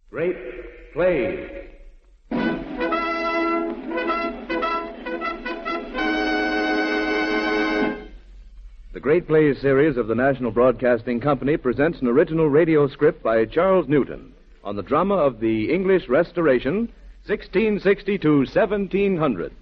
Great Plays. The Great Plays series of the National Broadcasting Company presents an original radio script by Charles Newton on the drama of the English Restoration, 1660 to 1700.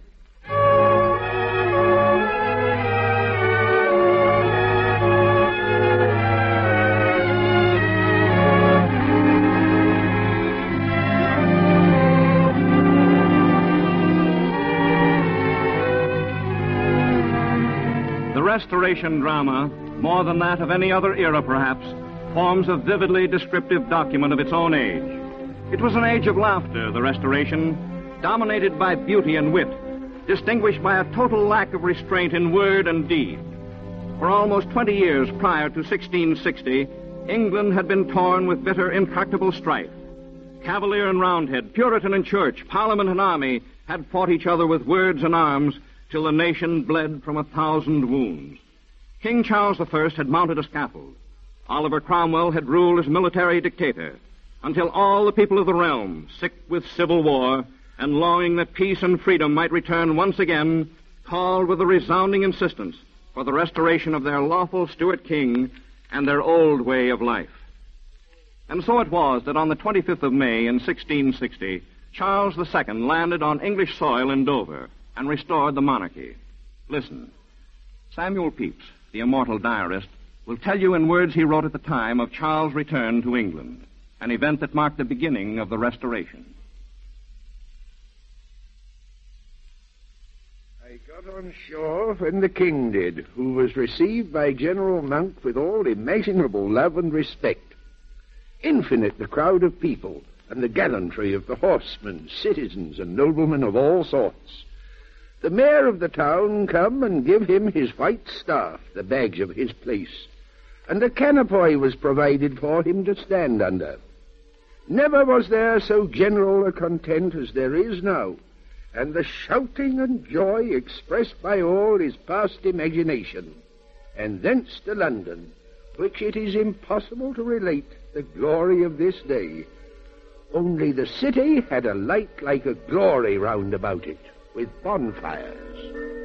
Restoration drama, more than that of any other era perhaps, forms a vividly descriptive document of its own age. It was an age of laughter, the Restoration, dominated by beauty and wit, distinguished by a total lack of restraint in word and deed. For almost 20 years prior to 1660, England had been torn with bitter, intractable strife. Cavalier and Roundhead, Puritan and Church, Parliament and Army had fought each other with words and arms till the nation bled from 1,000 wounds. King Charles I had mounted a scaffold. Oliver Cromwell had ruled as military dictator, until all the people of the realm, sick with civil war and longing that peace and freedom might return once again, called with a resounding insistence for the restoration of their lawful Stuart king and their old way of life. And so it was that on the 25th of May in 1660, Charles II landed on English soil in Dover and restored the monarchy. Listen. Samuel Pepys, the immortal diarist, will tell you in words he wrote at the time of Charles' return to England, an event that marked the beginning of the Restoration. I got on shore when the king did, who was received by General Monk with all imaginable love and respect. Infinite the crowd of people, and the gallantry of the horsemen, citizens, and noblemen of all sorts. The mayor of the town come and give him his white staff, the badge of his place, and a canopy was provided for him to stand under. Never was there so general a content as there is now, and the shouting and joy expressed by all is past imagination. And thence to London, which it is impossible to relate the glory of this day. Only the city had a light like a glory round about it, with bonfires.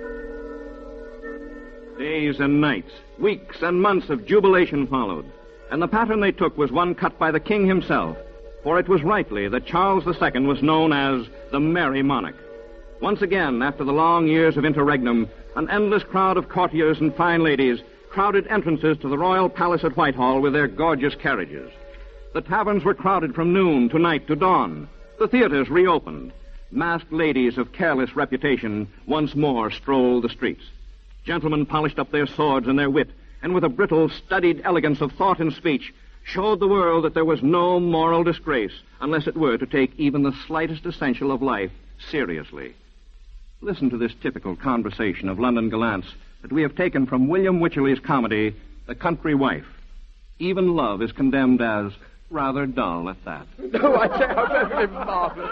Days and nights, weeks and months of jubilation followed, and the pattern they took was one cut by the king himself, for it was rightly that Charles II was known as the Merry Monarch. Once again, after the long years of interregnum, an endless crowd of courtiers and fine ladies crowded entrances to the royal palace at Whitehall with their gorgeous carriages. The taverns were crowded from noon to night to dawn. The theaters reopened. Masked ladies of careless reputation once more strolled the streets. Gentlemen polished up their swords and their wit, and with a brittle, studied elegance of thought and speech, showed the world that there was no moral disgrace unless it were to take even the slightest essential of life seriously. Listen to this typical conversation of London gallants that we have taken from William Wycherley's comedy, The Country Wife. Even love is condemned as rather dull at that. Oh, I say, how very marvelous.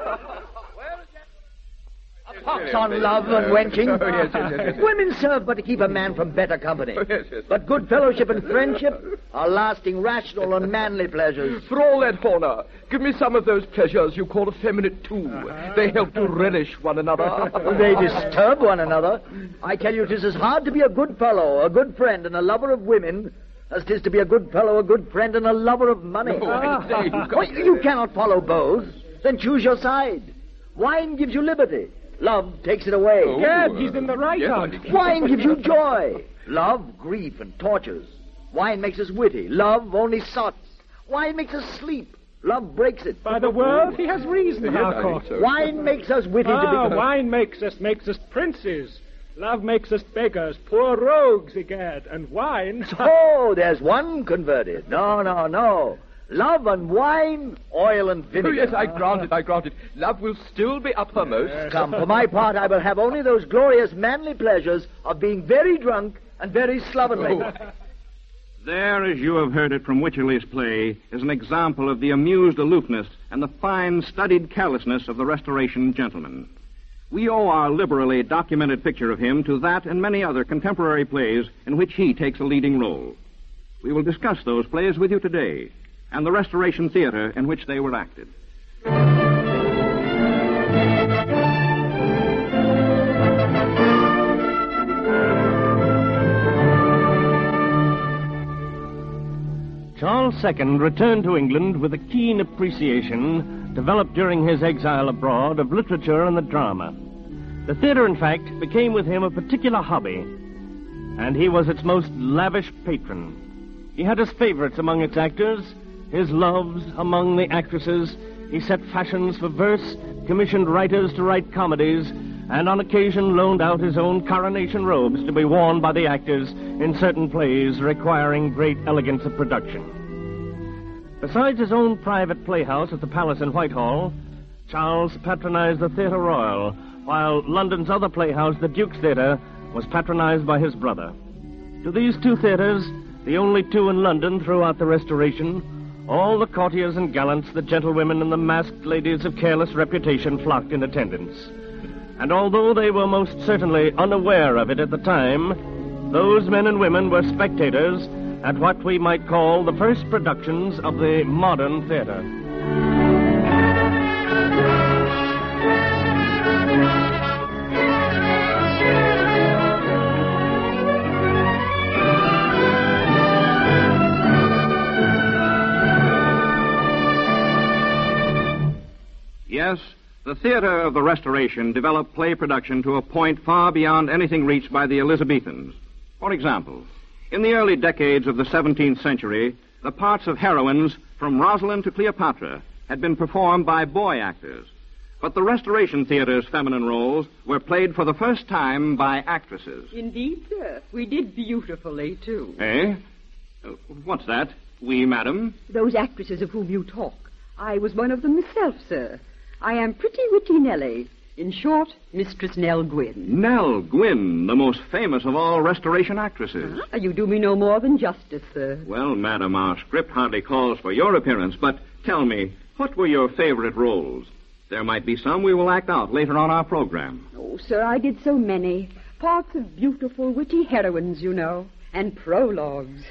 A pox on love and wenching. Yes. Women serve but to keep a man from better company. Yes. But good fellowship and friendship are lasting, rational, and manly pleasures. For all that, Horner, give me some of those pleasures you call effeminate, too. They help to relish one another. They disturb one another. I tell you, 'tis as hard to be a good fellow, a good friend, and a lover of women as 'tis to be a good fellow, a good friend, and a lover of money. No, I say, You cannot follow both. Then choose your side. Wine gives you liberty. Love takes it away. Gad, he's in the right on. Wine gives you joy. Love, grief, and tortures. Wine makes us witty. Love only sots. Wine makes us sleep. Love breaks it. By the world, he has reason, Harcourt. so. Wine makes us witty to be... Wine makes us princes. Love makes us beggars, poor rogues, egad. And wine... Oh, there's one converted. No. Love and wine, oil and vinegar. Oh, yes, I grant it. Love will still be uppermost. Come, for my part, I will have only those glorious manly pleasures of being very drunk and very slovenly. There, as you have heard it from Wycherley's play, is an example of the amused aloofness and the fine, studied carelessness of the Restoration gentleman. We owe our liberally documented picture of him to that and many other contemporary plays in which he takes a leading role. We will discuss those plays with you today, and the Restoration Theater in which they were acted. Charles II returned to England with a keen appreciation developed during his exile abroad of literature and the drama. The theater, in fact, became with him a particular hobby, and he was its most lavish patron. He had his favorites among its actors, his loves among the actresses. He set fashions for verse, commissioned writers to write comedies, and on occasion loaned out his own coronation robes to be worn by the actors in certain plays requiring great elegance of production. Besides his own private playhouse at the Palace in Whitehall, Charles patronized the Theatre Royal, while London's other playhouse, the Duke's Theatre, was patronized by his brother. To these two theatres, the only two in London throughout the Restoration, all the courtiers and gallants, the gentlewomen and the masked ladies of careless reputation flocked in attendance. And although they were most certainly unaware of it at the time, those men and women were spectators at what we might call the first productions of the modern theater. Yes, the theater of the Restoration developed play production to a point far beyond anything reached by the Elizabethans. For example, in the early decades of the 17th century, the parts of heroines from Rosalind to Cleopatra had been performed by boy actors. But the Restoration Theater's feminine roles were played for the first time by actresses. Indeed, sir. We did beautifully, too. Eh? What's that? We, madam? Those actresses of whom you talk. I was one of them myself, sir. I am Pretty Witty Nellie. In short, Mistress Nell Gwynn. Nell Gwynn, the most famous of all Restoration actresses. You do me no more than justice, sir. Well, madam, our script hardly calls for your appearance, but tell me, what were your favorite roles? There might be some we will act out later on our program. Oh, sir, I did so many. Parts of beautiful, witty heroines, you know. And prologues.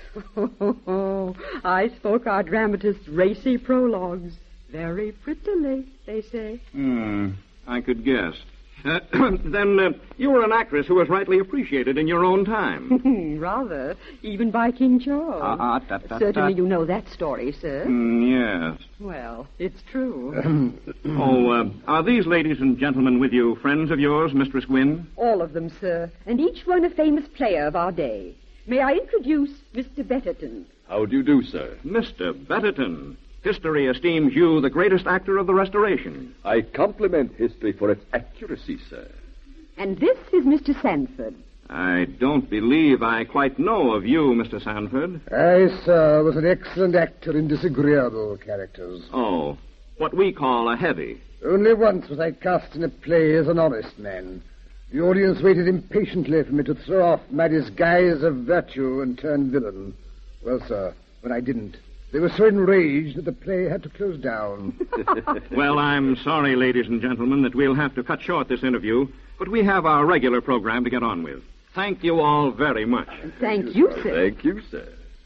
I spoke our dramatists' racy prologues. Very prettily, they say. I could guess. Then you were an actress who was rightly appreciated in your own time. Rather, even by King Charles. Certainly you know that story, sir. Yes. Well, it's true. Are these ladies and gentlemen with you friends of yours, Mistress Gwynn? All of them, sir, and each one a famous player of our day. May I introduce Mr. Betterton? How do you do, sir? Mr. Betterton. History esteems you the greatest actor of the Restoration. I compliment history for its accuracy, sir. And this is Mr. Sanford. I don't believe I quite know of you, Mr. Sanford. I, sir, was an excellent actor in disagreeable characters. Oh, what we call a heavy. Only once was I cast in a play as an honest man. The audience waited impatiently for me to throw off my disguise of virtue and turn villain. Well, sir, when I didn't, they were so enraged that the play had to close down. Well, I'm sorry, ladies and gentlemen, that we'll have to cut short this interview, but we have our regular program to get on with. Thank you all very much. Thank you, sir. Thank you, sir.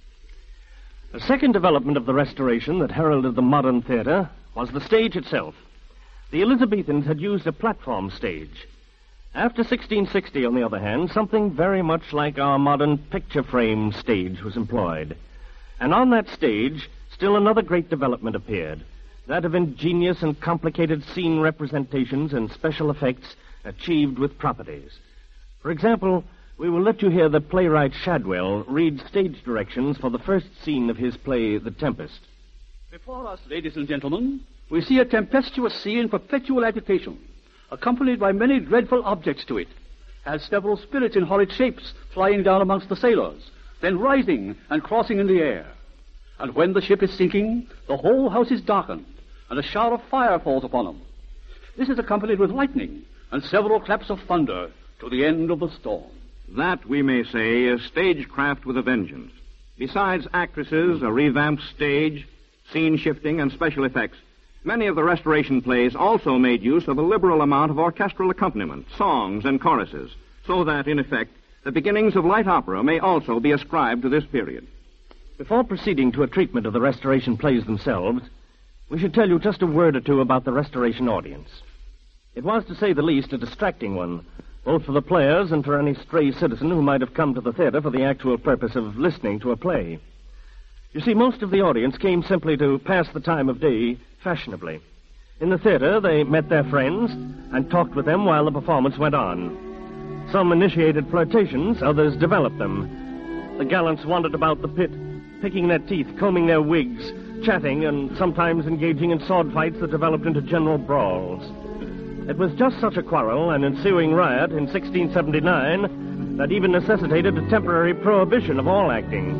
The second development of the Restoration that heralded the modern theater was the stage itself. The Elizabethans had used a platform stage. After 1660, on the other hand, something very much like our modern picture frame stage was employed. And on that stage, still another great development appeared, that of ingenious and complicated scene representations and special effects achieved with properties. For example, we will let you hear the playwright Shadwell read stage directions for the first scene of his play, The Tempest. Before us, ladies and gentlemen, we see a tempestuous sea in perpetual agitation, accompanied by many dreadful objects to it, as several spirits in horrid shapes flying down amongst the sailors, then rising and crossing in the air. And when the ship is sinking, the whole house is darkened, and a shower of fire falls upon them. This is accompanied with lightning and several claps of thunder to the end of the storm. That, we may say, is stagecraft with a vengeance. Besides actresses, a revamped stage, scene shifting, and special effects, many of the Restoration plays also made use of a liberal amount of orchestral accompaniment, songs, and choruses, so that, in effect, the beginnings of light opera may also be ascribed to this period. Before proceeding to a treatment of the Restoration plays themselves, we should tell you just a word or two about the Restoration audience. It was, to say the least, a distracting one, both for the players and for any stray citizen who might have come to the theater for the actual purpose of listening to a play. You see, most of the audience came simply to pass the time of day fashionably. In the theater, they met their friends and talked with them while the performance went on. Some initiated flirtations, others developed them. The gallants wandered about the pit, picking their teeth, combing their wigs, chatting, and sometimes engaging in sword fights that developed into general brawls. It was just such a quarrel and ensuing riot in 1679 that even necessitated a temporary prohibition of all acting.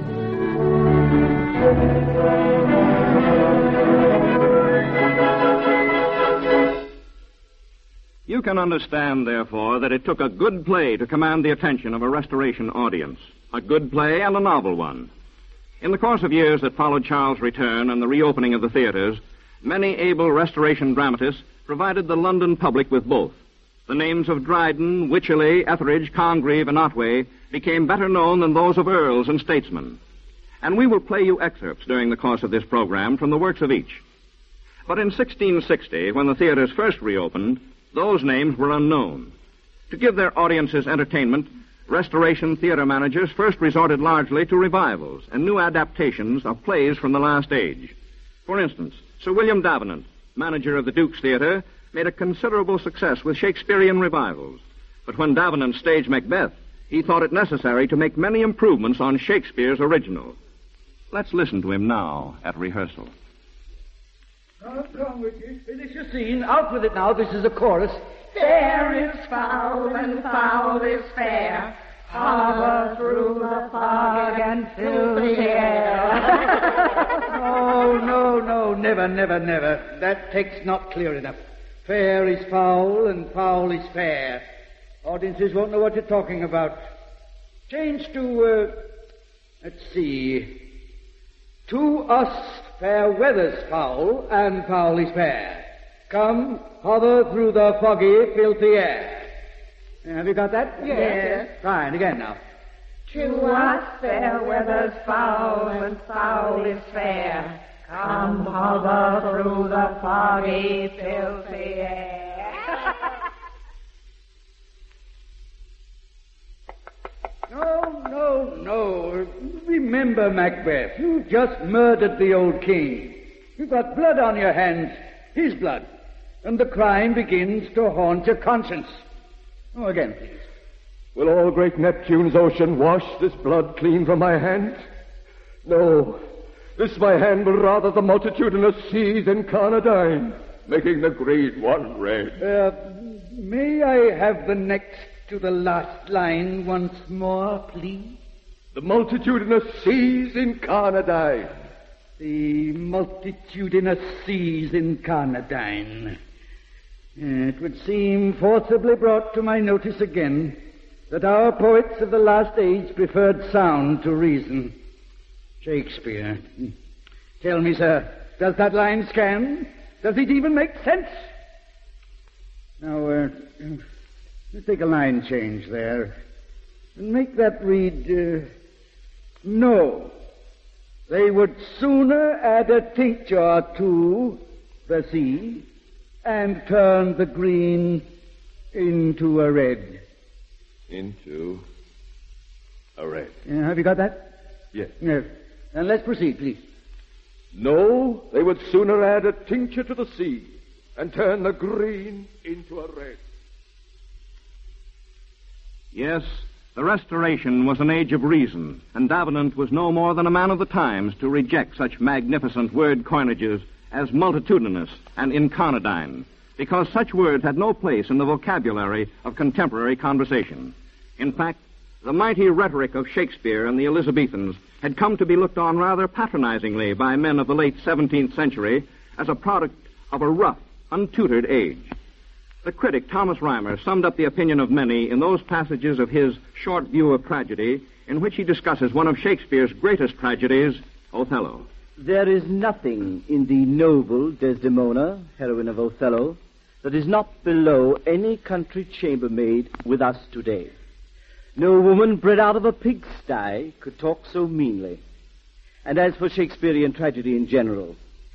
You can understand, therefore, that it took a good play to command the attention of a Restoration audience. A good play and a novel one. In the course of years that followed Charles' return and the reopening of the theaters, many able Restoration dramatists provided the London public with both. The names of Dryden, Wycherley, Etheridge, Congreve, and Otway became better known than those of earls and statesmen. And we will play you excerpts during the course of this program from the works of each. But in 1660, when the theaters first reopened, those names were unknown. To give their audiences entertainment, Restoration theater managers first resorted largely to revivals and new adaptations of plays from the last age. For instance, Sir William Davenant, manager of the Duke's Theatre, made a considerable success with Shakespearean revivals. But when Davenant staged Macbeth, he thought it necessary to make many improvements on Shakespeare's original. Let's listen to him now at rehearsal. Come with you. Finish your scene. Out with it now. This is a chorus. Fair is foul and foul is fair. Hover through the fog and fill the air. No, never. That text not clear enough. Fair is foul and foul is fair. Audiences won't know what you're talking about. Change to, let's see. To us fair weather's foul and foul is fair. Come, hover through the foggy, filthy air. Have you got that? Yes. Fine, again now. To us fair weather's foul and foul is fair. Come, hover through the foggy, filthy air. No. Remember, Macbeth, you just murdered the old king. You've got blood on your hands, his blood, and the crime begins to haunt your conscience. Oh, again, please. Will all great Neptune's ocean wash this blood clean from my hand? No, this my hand will rather the multitudinous seas incarnadine, making the green one red. May I have the next to the last line once more, please? The multitudinous seas incarnadine. The multitudinous seas incarnadine. It would seem forcibly brought to my notice again that our poets of the last age preferred sound to reason. Shakespeare. Tell me, sir, does that line scan? Does it even make sense? Now, let's take a line change there and make that read, no. They would sooner add a tincture to the sea and turn the green into a red. Into a red. Have you got that? Yes. Yes. And let's proceed, please. No, they would sooner add a tincture to the sea and turn the green into a red. Yes, the Restoration was an age of reason, and Davenant was no more than a man of the times to reject such magnificent word coinages as multitudinous and incarnadine, because such words had no place in the vocabulary of contemporary conversation. In fact, the mighty rhetoric of Shakespeare and the Elizabethans had come to be looked on rather patronizingly by men of the late 17th century as a product of a rough, untutored age. The critic Thomas Rymer summed up the opinion of many in those passages of his Short View of Tragedy in which he discusses one of Shakespeare's greatest tragedies, Othello. There is nothing in the noble Desdemona, heroine of Othello, that is not below any country chambermaid with us today. No woman bred out of a pigsty could talk so meanly. And as for Shakespearean tragedy in general,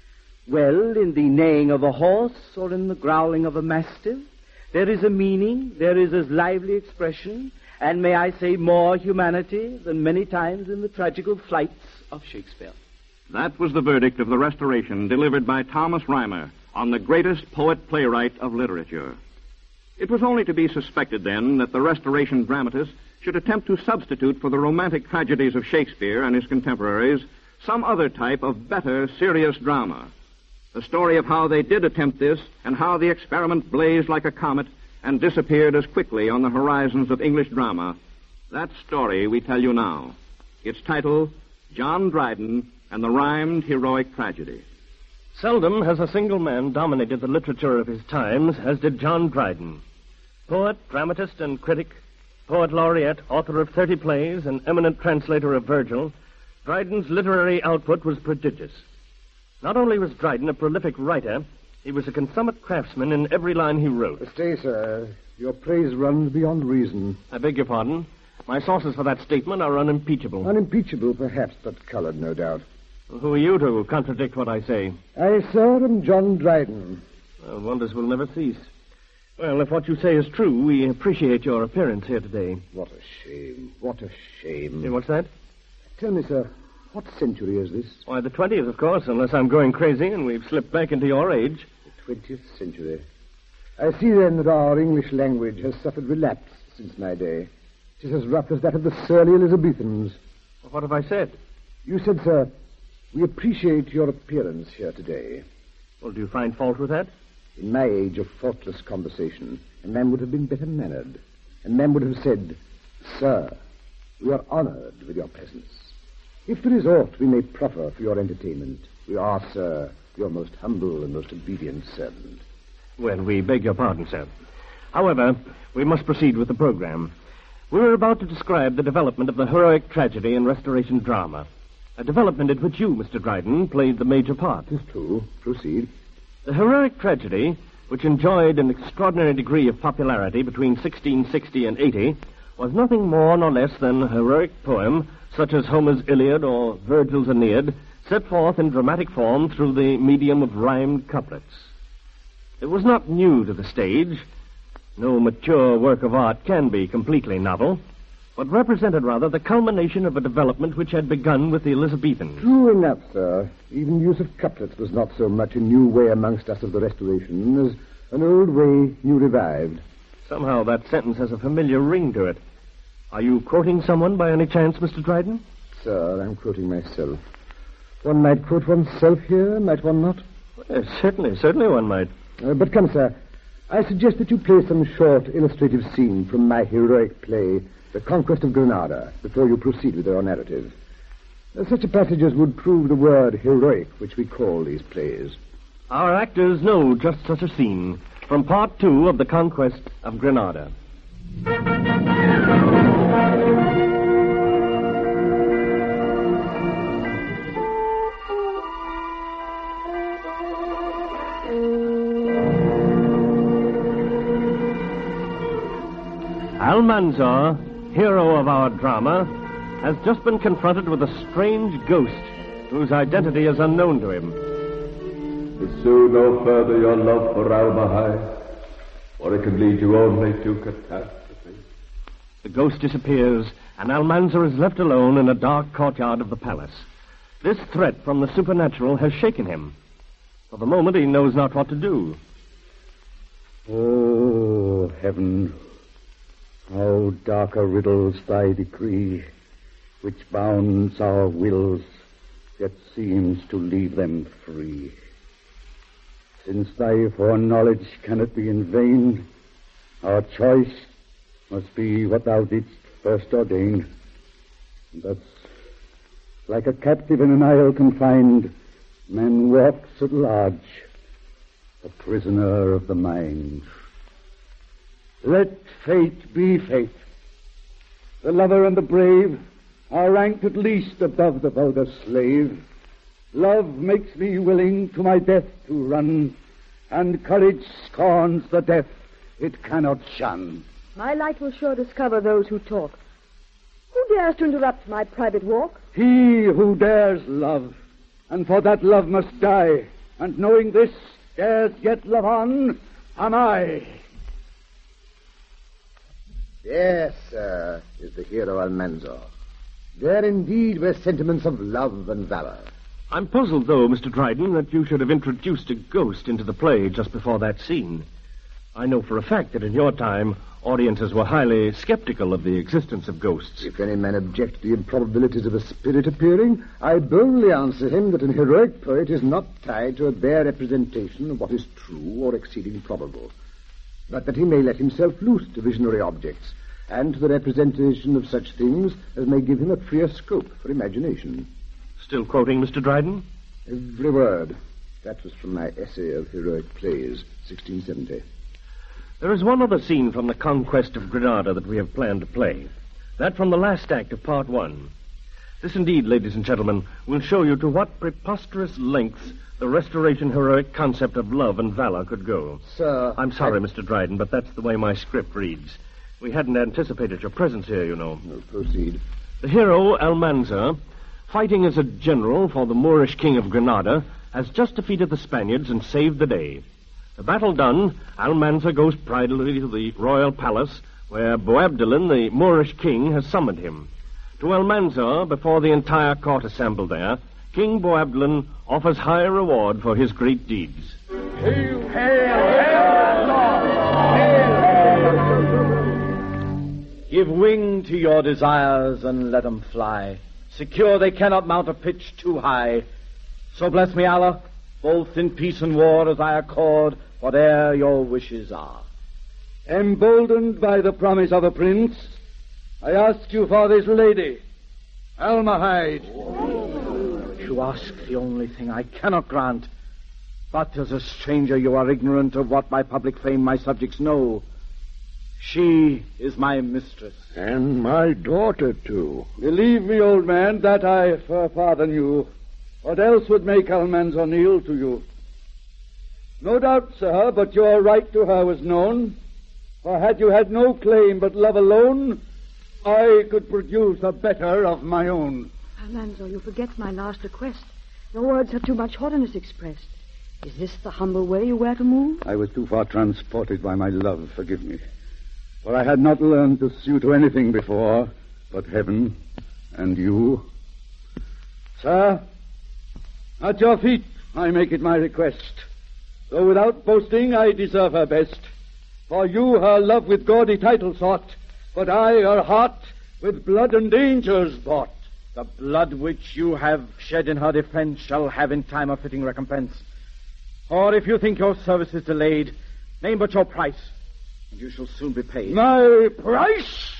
well, in the neighing of a horse or in the growling of a mastiff, there is a meaning, there is as lively expression, and may I say more humanity than many times in the tragical flights of Shakespeare. That was the verdict of the Restoration delivered by Thomas Rymer on the greatest poet-playwright of literature. It was only to be suspected then that the Restoration dramatists should attempt to substitute for the romantic tragedies of Shakespeare and his contemporaries some other type of better, serious drama. The story of how they did attempt this and how the experiment blazed like a comet and disappeared as quickly on the horizons of English drama, that story we tell you now. Its title, John Dryden and the Rhymed Heroic Tragedy. Seldom has a single man dominated the literature of his times as did John Dryden. Poet, dramatist, and critic, poet laureate, author of 30 plays, and eminent translator of Virgil, Dryden's literary output was prodigious. Not only was Dryden a prolific writer, he was a consummate craftsman in every line he wrote. Stay, sir. Your praise runs beyond reason. I beg your pardon. My sources for that statement are unimpeachable. Unimpeachable, perhaps, but colored, no doubt. Who are you to contradict what I say? I, sir, am John Dryden. Well, wonders will never cease. Well, if what you say is true, we appreciate your appearance here today. What a shame. What a shame. Hey, what's that? Tell me, sir, what century is this? Why, the 20th, of course, unless I'm going crazy and we've slipped back into your age. The 20th century. I see, then, that our English language has suffered relapse since my day. It is as rough as that of the surly Elizabethans. What have I said? You said, sir, we appreciate your appearance here today. Well, do you find fault with that? In my age of faultless conversation, a man would have been better mannered. A man would have said, Sir, we are honored with your presence. If there is aught we may proffer for your entertainment, we are, sir, your most humble and most obedient servant. Well, we beg your pardon, sir. However, we must proceed with the program. We were about to describe the development of the heroic tragedy in Restoration drama, a development in which you, Mr. Dryden, played the major part. It's true. Proceed. The heroic tragedy, which enjoyed an extraordinary degree of popularity between 1660 and 80, was nothing more nor less than a heroic poem, such as Homer's Iliad or Virgil's Aeneid, set forth in dramatic form through the medium of rhymed couplets. It was not new to the stage. No mature work of art can be completely novel, but represented rather the culmination of a development which had begun with the Elizabethans. True enough, sir. Even the use of couplets was not so much a new way amongst us of the Restoration as an old way new revived. Somehow that sentence has a familiar ring to it. Are you quoting someone by any chance, Mr. Dryden? Sir, I'm quoting myself. One might quote oneself here, might one not? Well, certainly one might. But come, sir, I suggest that you play some short illustrative scene from my heroic play, The Conquest of Granada, before you proceed with your narrative. Such a passage as would prove the word heroic, which we call these plays. Our actors know just such a scene from Part 2 of The Conquest of Granada. Almanzor, hero of our drama, has just been confronted with a strange ghost whose identity is unknown to him. Pursue no further your love for Almahai, or it can lead you only to catastrophe. The ghost disappears, and Almanzor is left alone in a dark courtyard of the palace. This threat from the supernatural has shaken him. For the moment, he knows not what to do. Oh, heaven, how darker riddles thy decree, which bounds our wills, yet seems to leave them free. Since thy foreknowledge cannot be in vain, our choice must be what thou didst first ordain. Thus, like a captive in an isle confined, man walks at large, a prisoner of the mind. Let fate be fate. The lover and the brave are ranked at least above the vulgar slave. Love makes me willing to my death to run, and courage scorns the death it cannot shun. My light will sure discover those who talk. Who dares to interrupt my private walk? He who dares love, and for that love must die, and knowing this, dares yet love on, am I. Yes, sir, is the hero Almanzor. There indeed were sentiments of love and valor. I'm puzzled, though, Mr. Dryden, that you should have introduced a ghost into the play just before that scene. I know for a fact that in your time, audiences were highly skeptical of the existence of ghosts. If any man object to the improbabilities of a spirit appearing, I boldly answer him that an heroic poet is not tied to a bare representation of what is true or exceeding probable, but that he may let himself loose to visionary objects, and to the representation of such things as may give him a freer scope for imagination. Still quoting Mr. Dryden? Every word. That was from my essay of heroic plays, 1670. There is one other scene from the Conquest of Granada that we have planned to play. That from the last act of Part 1. This indeed, ladies and gentlemen, will show you to what preposterous lengths the Restoration heroic concept of love and valor could go. Sir... I'm sorry, Mr. Dryden, but that's the way my script reads. We hadn't anticipated your presence here, you know. No, proceed. The hero, Almanzor, fighting as a general for the Moorish king of Granada, has just defeated the Spaniards and saved the day. The battle done, Almanzor goes pridefully to the royal palace, where Boabdilin, the Moorish king, has summoned him. To Almanzor, before the entire court assembled there, King Boabdilin offers high reward for his great deeds. Hail! Hail! Give wing to your desires and let them fly. Secure they cannot mount a pitch too high. So bless me, Allah, both in peace and war, as I accord whate'er your wishes are. Emboldened by the promise of a prince, I ask you for this lady, Almahide. You ask the only thing I cannot grant. But as a stranger you are ignorant of what by public fame my subjects know. She is my mistress. And my daughter, too. Believe me, old man, that I, her father, knew. What else would make Almanzor kneel to you? No doubt, sir, but your right to her was known. For had you had no claim but love alone, I could produce a better of my own. Almanzor, you forget my last request. Your words have too much haughtiness expressed. Is this the humble way you were to move? I was too far transported by my love, forgive me. For I had not learned to sue to anything before but heaven and you. Sir, at your feet I make it my request. Though without boasting I deserve her best. For you her love with gaudy title sought, but I her heart with blood and dangers bought. The blood which you have shed in her defense shall have in time a fitting recompense. Or if you think your service is delayed, name but your price, and you shall soon be paid. My price?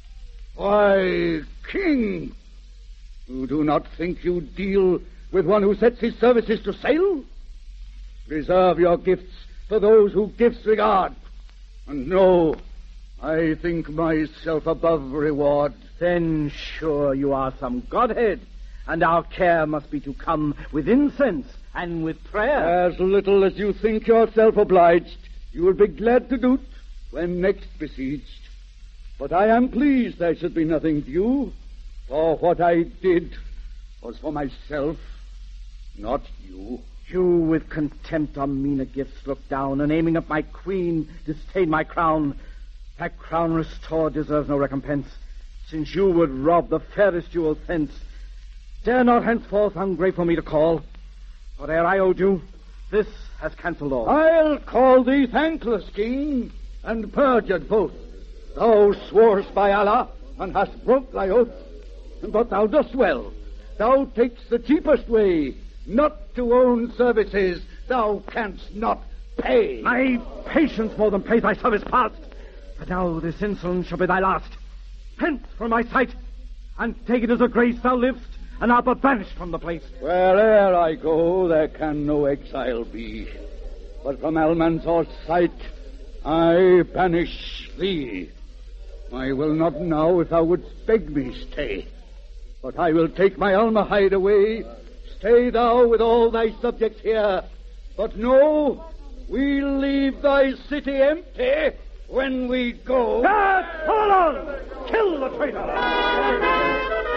Why, king, you do not think you deal with one who sets his services to sale? Reserve your gifts for those who gifts regard. And no, I think myself above reward. Then sure you are some godhead, and our care must be to come with incense and with prayer. As little as you think yourself obliged, you will be glad to do't when next besieged. But I am pleased there should be nothing due, for what I did was for myself, not you. You with contempt on meaner gifts look down, and aiming at my queen, disdain my crown. That crown restored deserves no recompense, since you would rob the fairest jewel thence. Dare not henceforth ungrateful me to call, for ere I owed you, this has cancelled all. I'll call thee thankless, king, and perjured both. Thou sworest by Allah, and hast broke thy oath. But thou dost well. Thou takest the cheapest way, not to own services thou canst not pay. My patience more than pays thy service past. But now this insolence shall be thy last. Hence from my sight, and take it as a grace thou livest, and art but banished from the place. Where'er I go, there can no exile be. But from Almanzor's sight, I banish thee. I will not now if thou wouldst beg me stay. But I will take my Almahide away. Stay thou with all thy subjects here. But no, we'll leave thy city empty when we go... Hold on! Kill the traitor!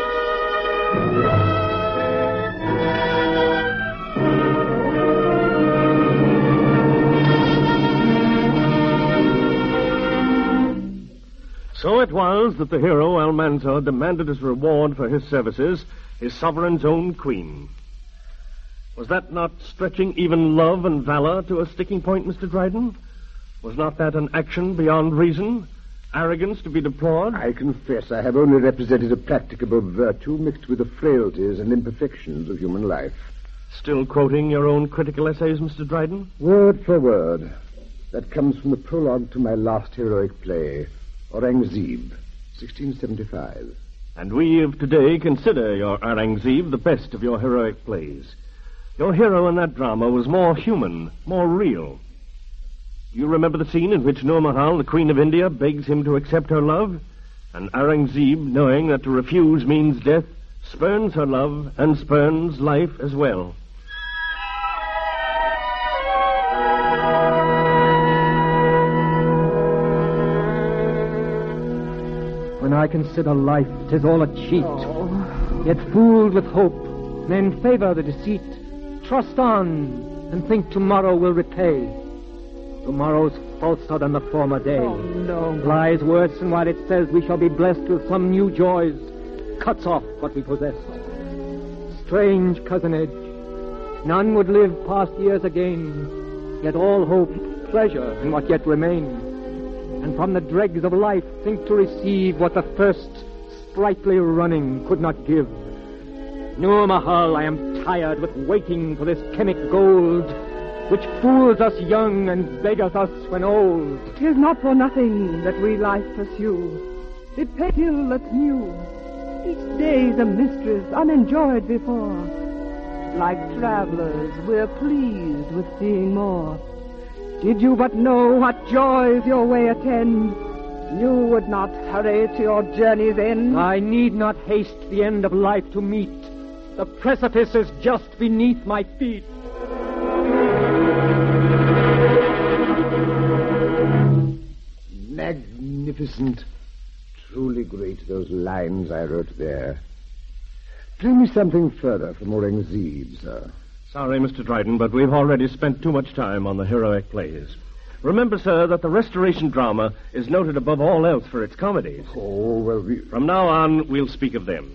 So it was that the hero Almanzor demanded as reward for his services his sovereign's own queen. Was that not stretching even love and valor to a sticking point, Mr. Dryden? Was not that an action beyond reason? Arrogance to be deplored? I confess I have only represented a practicable virtue mixed with the frailties and imperfections of human life. Still quoting your own critical essays, Mr. Dryden? Word for word. That comes from the prologue to my last heroic play, Aurangzeb, 1675. And we of today consider your Aurangzeb the best of your heroic plays. Your hero in that drama was more human, more real. You remember the scene in which Nur Mahal, the Queen of India, begs him to accept her love? And Aurangzeb, knowing that to refuse means death, spurns her love and spurns life as well. When I consider life, 'tis all a cheat. Yet fooled with hope, men favor the deceit. Trust on, and think tomorrow will repay. Tomorrow's falser than the former day. Lies worse, and while it says we shall be blessed with some new joys, cuts off what we possessed. Strange cousinage. None would live past years again, yet all hope, pleasure in what yet remains. And from the dregs of life think to receive what the first sprightly running could not give. Nur Mahal, I am tired with waiting for this chemic gold, which fools us young and beggars us when old. 'Tis not for nothing that we life pursue. It pays till that's new. Each day's a mistress unenjoyed before. Like travelers, we're pleased with seeing more. Did you but know what joys your way attend, you would not hurry to your journey's end. I need not haste the end of life to meet. The precipice is just beneath my feet. Magnificent. Truly great, those lines I wrote there. Play me something further from Aurangzeb, sir. Sorry, Mr. Dryden, but we've already spent too much time on the heroic plays. Remember, sir, that the Restoration drama is noted above all else for its comedies. Oh, well, From now on, we'll speak of them.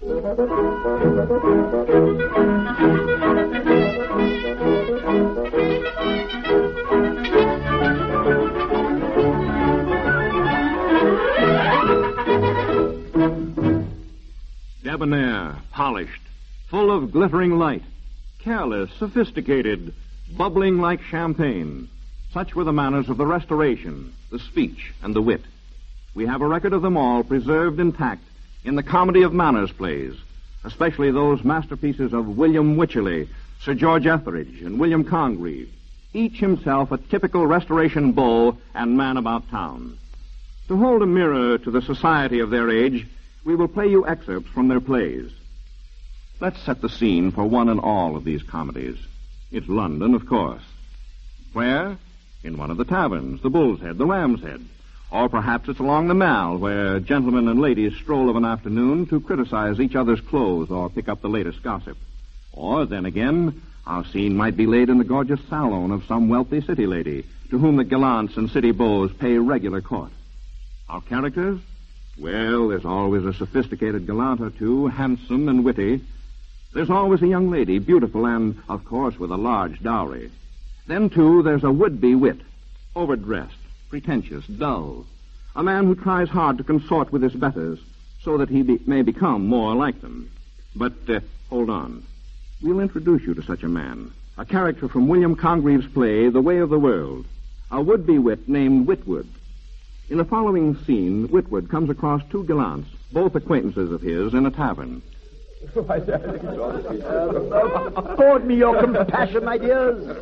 Debonair, polished, full of glittering light, careless, sophisticated, bubbling like champagne. Such were the manners of the Restoration, the speech, and the wit. We have a record of them all preserved intact in the comedy of manners plays, especially those masterpieces of William Wycherley, Sir George Etheridge, and William Congreve, each himself a typical Restoration beau and man about town. To hold a mirror to the society of their age, we will play you excerpts from their plays. Let's set the scene for one and all of these comedies. It's London, of course. Where? In one of the taverns, the Bull's Head, the Ram's Head. Or perhaps it's along the Mall, where gentlemen and ladies stroll of an afternoon to criticize each other's clothes or pick up the latest gossip. Or, then again, our scene might be laid in the gorgeous salon of some wealthy city lady, to whom the gallants and city beaux pay regular court. Our characters? Well, there's always a sophisticated gallant or two, handsome and witty. There's always a young lady, beautiful and, of course, with a large dowry. Then, too, there's a would-be wit, overdressed, pretentious, dull. A man who tries hard to consort with his betters so that he may become more like them. But, hold on. We'll introduce you to such a man, a character from William Congreve's play, The Way of the World, a would-be wit named Witwoud. In the following scene, Witwoud comes across two gallants, both acquaintances of his, in a tavern. Afford me your compassion, my dears.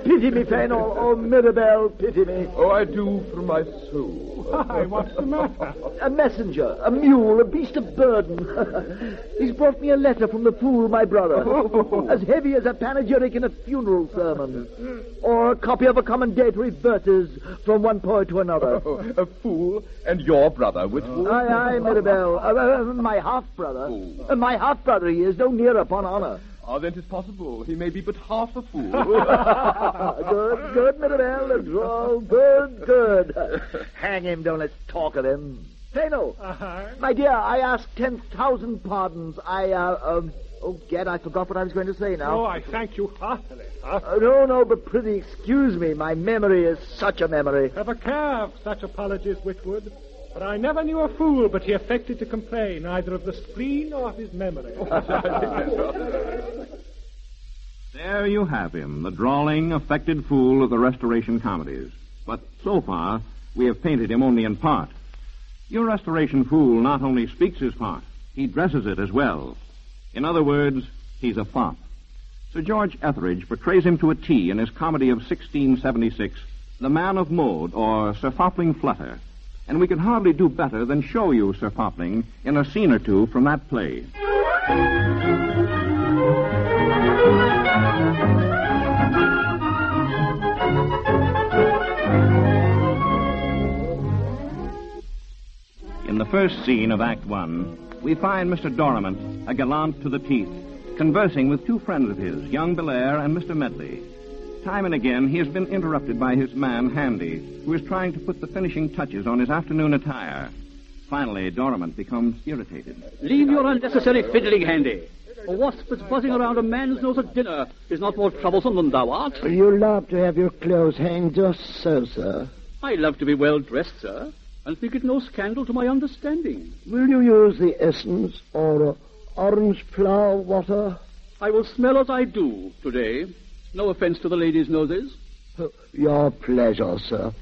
pity me, Fainall. Oh, Mirabelle, pity me. Oh, I do from my soul. Why, what's the matter? A messenger, a mule, a beast of burden. He's brought me a letter from the fool, my brother. As heavy as a panegyric in a funeral sermon. Or a copy of a commendatory verses from one poet to another. Oh, a fool and your brother, Whitford. Aye, Mirabelle. My half-brother. My half-brother he is, no near upon honor. Ah, then 'tis possible. He may be but half a fool. Good, Mirabelle. Oh, good. Hang him, don't let's talk of him. Fainall, my dear, I ask 10,000 pardons. Oh, Gad, I forgot what I was going to say now. Oh, I thank you heartily. No, but prithee excuse me. My memory is such a memory. Have a care of such apologies, Whitwood. But I never knew a fool but he affected to complain either of the spleen or of his memory. There you have him, the drawling, affected fool of the Restoration comedies. But so far, we have painted him only in part. Your Restoration fool not only speaks his part, he dresses it as well. In other words, he's a fop. Sir George Etheridge portrays him to a T in his comedy of 1676, The Man of Mode, or Sir Fopling Flutter. And we could hardly do better than show you Sir Fopling in a scene or two from that play. In the first scene of Act One, we find Mr. Dorimant, a gallant to the teeth, conversing with two friends of his, young Belair and Mr. Medley. Time and again, he has been interrupted by his man, Handy, who is trying to put the finishing touches on his afternoon attire. Finally, Dorimant becomes irritated. Leave your unnecessary fiddling, Handy. A wasp that's buzzing around a man's nose at dinner is not more troublesome than thou art. You love to have your clothes hang just so, sir. I love to be well dressed, sir, and think it no scandal to my understanding. Will you use the essence or orange flower water? I will smell as I do today. No offense to the ladies' noses. Your pleasure, sir.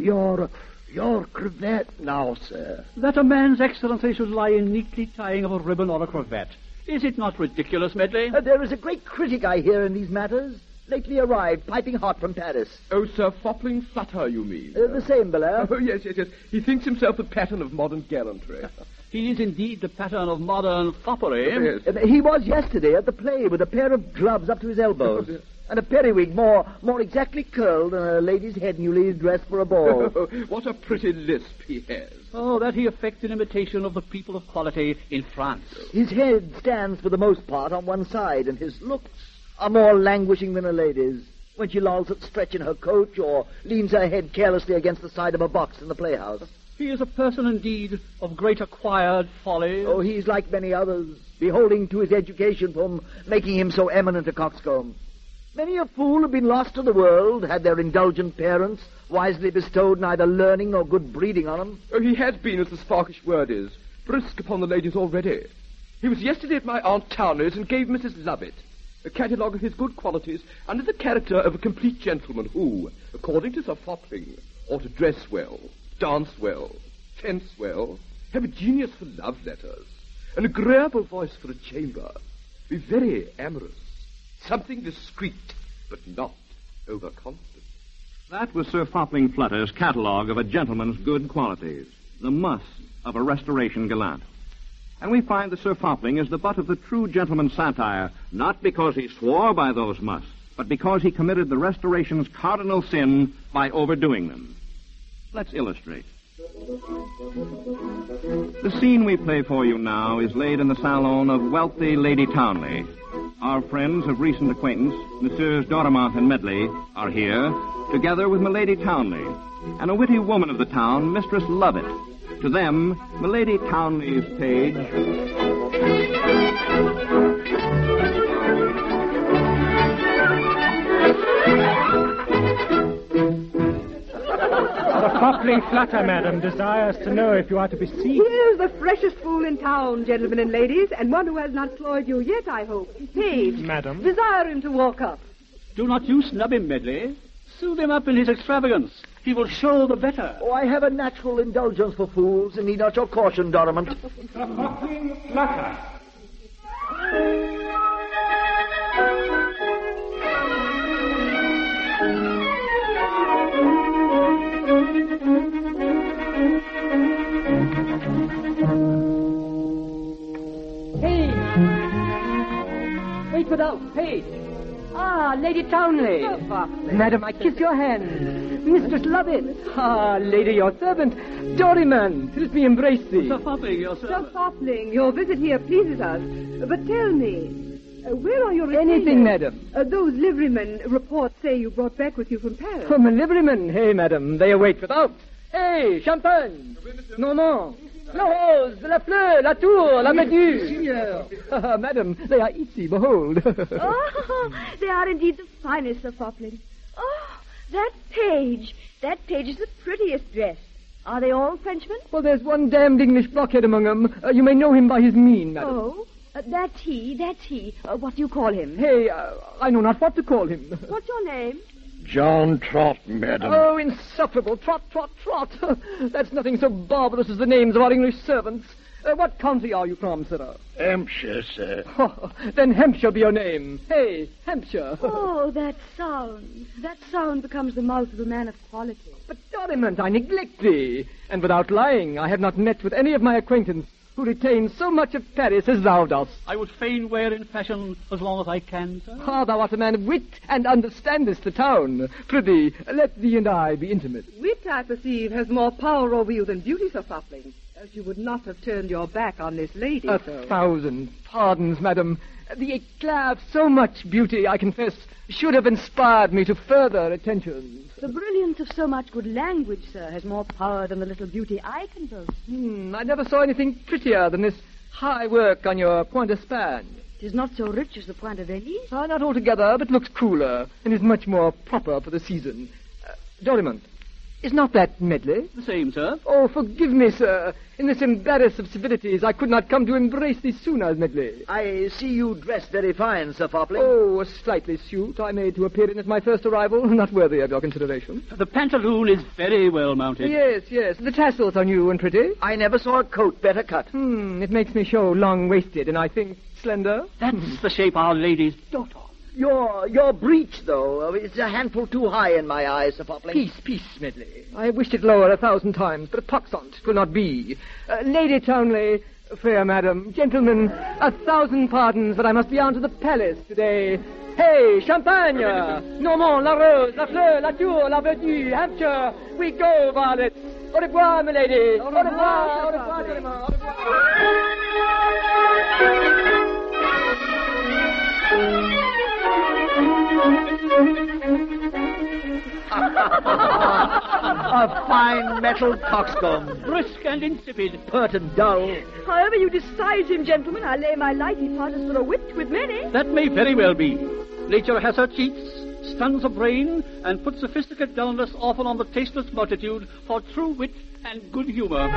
Your cravat now, sir. That a man's excellency should lie in neatly tying of a ribbon or a cravat. Is it not ridiculous, Medley? There is a great critic, I hear, in these matters. Lately arrived, piping hot from Paris. Oh, Sir Fopling Flutter, you mean? The same, Belair. Oh, yes. He thinks himself the pattern of modern gallantry. He is indeed the pattern of modern foppery. Yes. He was yesterday at the play with a pair of gloves up to his elbows. And a periwig more exactly curled than a lady's head newly dressed for a ball. Oh, what a pretty lisp he has. Oh, that he affects in imitation of the people of quality in France. His head stands for the most part on one side, and his looks are more languishing than a lady's, when she lolls at stretch in her coach or leans her head carelessly against the side of a box in the playhouse. He is a person, indeed, of great acquired folly. Oh, he's like many others, beholding to his education from making him so eminent a coxcomb. Many a fool have been lost to the world, had their indulgent parents wisely bestowed neither learning nor good breeding on them. Oh, he has been, as the Sparkish word is, brisk upon the ladies already. He was yesterday at my Aunt Towner's and gave Mrs. Lovett a catalogue of his good qualities under the character of a complete gentleman who, according to Sir Fopling, ought to dress well, dance well, fence well, have a genius for love letters, an agreeable voice for a chamber, be very amorous, something discreet, but not overconfident. That was Sir Fopling Flutter's catalogue of a gentleman's good qualities, the must of a Restoration gallant. And we find that Sir Fopling is the butt of the true gentleman's satire, not because he swore by those musts, but because he committed the Restoration's cardinal sin by overdoing them. Let's illustrate. The scene we play for you now is laid in the salon of wealthy Lady Townley. Our friends of recent acquaintance, Messrs. Dorimant and Medley, are here, together with Milady Townley, and a witty woman of the town, Mistress Lovett. To them, Milady Townley's page. Fopling Flutter, madam, desires to know if you are to be seen. He is the freshest fool in town, gentlemen and ladies, and one who has not cloyed you yet, I hope. Page, madam, desire him to walk up. Do not you snub him, Medley. Soothe him up in his extravagance. He will show the better. Oh, I have a natural indulgence for fools, and need not your caution, Dorimant. Fopling Flutter. Page. Ah, Lady Townley. Madam, I kiss your hand. Mistress Lovett. Ah, lady, your servant. Doryman, let me embrace thee. Sir Fopling, your servant. Sir Fopling, your visit here pleases us. But tell me, where are your retainers? Anything, madam. Those liverymen reports say you brought back with you from Paris. From a liveryman? Hey, madam, they await without. Hey, champagne. No. La Rose, La Fleur, La Tour, La Méduse. Madam, they are easy, behold. Oh, they are indeed the finest, Sir Fopling. Oh, that Page. That Page is the prettiest dressed. Are they all Frenchmen? Well, there's one damned English blockhead among them. You may know him by his mien, madam. Oh, that's he. What do you call him? Hey, I know not what to call him. What's your name? John Trot, madam. Oh, insufferable. Trot. That's nothing so barbarous as the names of our English servants. What country are you from, sir? Hampshire, sir. Oh, then Hampshire be your name. Hey, Hampshire. Oh, that sound. That sound becomes the mouth of a man of quality. But, Dorimant, I neglect thee. And without lying, I have not met with any of my acquaintance who retains so much of Paris as thou dost. I would fain wear in fashion as long as I can, sir. Ah, thou art a man of wit and understandest the town. Prithee, let thee and I be intimate. Wit, I perceive, has more power over you than beauty, Sir Fopling, else you would not have turned your back on this lady. 1,000 pardons, madam. The eclat of so much beauty, I confess, should have inspired me to further attentions. The brilliance of so much good language, sir, has more power than the little beauty I can boast. I never saw anything prettier than this high work on your point d'Espagne. It is not so rich as the point de Venise. Not altogether, but looks cooler, and is much more proper for the season. Dorimant, is not that Medley? The same, sir. Oh, forgive me, sir. In this embarrass of civilities, I could not come to embrace thee sooner, Medley. I see you dressed very fine, Sir Fopling. Oh, a slightly suit I made to appear in at my first arrival, not worthy of your consideration. The pantaloon is very well mounted. Yes. The tassels are new and pretty. I never saw a coat better cut. It makes me show long-waisted, and I think slender. That's the shape our ladies dote on. Your breech, though, it's a handful too high in my eyes, Sir Fopling. Peace, Medley. I wished it lower 1,000 times, but pox on't, 'twill not be. Lady Townley, fair madam, gentlemen, 1,000 pardons, but I must be on to the palace today. Hey, champagne! Normand, La Rose, La Fleur, La Tour, La Verdure, Hampshire. We go, varlets. Au revoir, my lady. Au revoir, Dorimant. Au A fine metal coxcomb. Brisk and insipid. Pert and dull. However you disguise him, gentlemen, I lay my life he passes for a wit with many. That may very well be. Nature has her cheats, stuns the brain, and puts sophisticate dullness often on the tasteless multitude for true wit and good humor.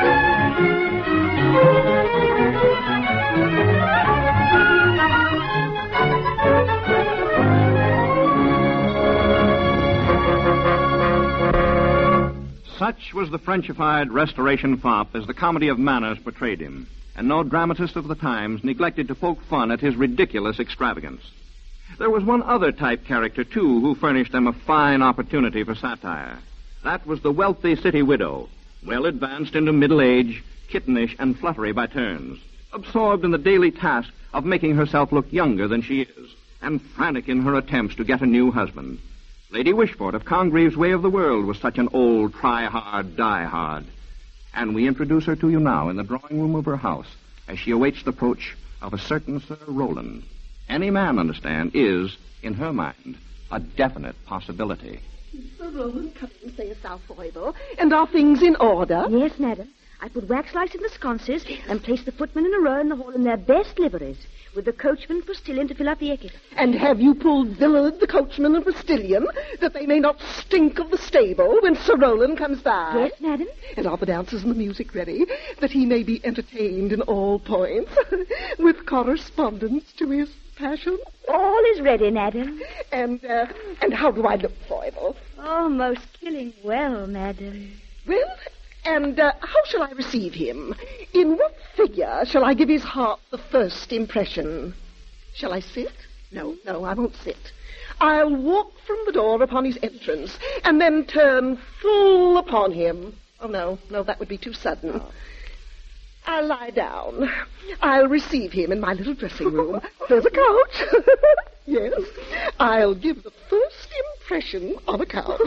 Such was the Frenchified Restoration fop as the comedy of manners portrayed him, and no dramatist of the times neglected to poke fun at his ridiculous extravagance. There was one other type character, too, who furnished them a fine opportunity for satire. That was the wealthy city widow, well advanced into middle age, kittenish and fluttery by turns, absorbed in the daily task of making herself look younger than she is, and frantic in her attempts to get a new husband. Lady Wishfort of Congreve's Way of the World was such an old try-hard, die-hard. And we introduce her to you now in the drawing room of her house as she awaits the approach of a certain Sir Rowland. Any man, understand, is, in her mind, a definite possibility. Sir Rowland, come in, say a foible. And are things in order? Yes, madam. I put wax lights in the sconces and placed the footmen in a row in the hall in their best liveries, with the coachman postillion to fill up the etiquette. And have you pulled Villard, the coachman and postillion, that they may not stink of the stable when Sir Rowland comes by? Yes, madam. And are the dancers and the music ready, that he may be entertained in all points, with correspondence to his passion? All is ready, madam. And how do I look, foible? Oh, most killing well, madam. Well, and how shall I receive him? In what figure shall I give his heart the first impression? Shall I sit? No, I won't sit. I'll walk from the door upon his entrance, and then turn full upon him. Oh, no, that would be too sudden. I'll lie down. I'll receive him in my little dressing room. There's a couch. Yes. I'll give the first impression on a couch.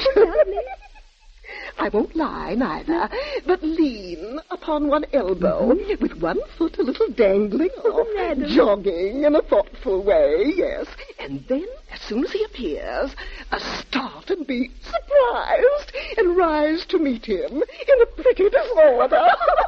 I won't lie, neither, but lean upon one elbow, with one foot a little dangling off, jogging in a thoughtful way, yes. And then, as soon as he appears, start and be surprised and rise to meet him in a pretty disorder.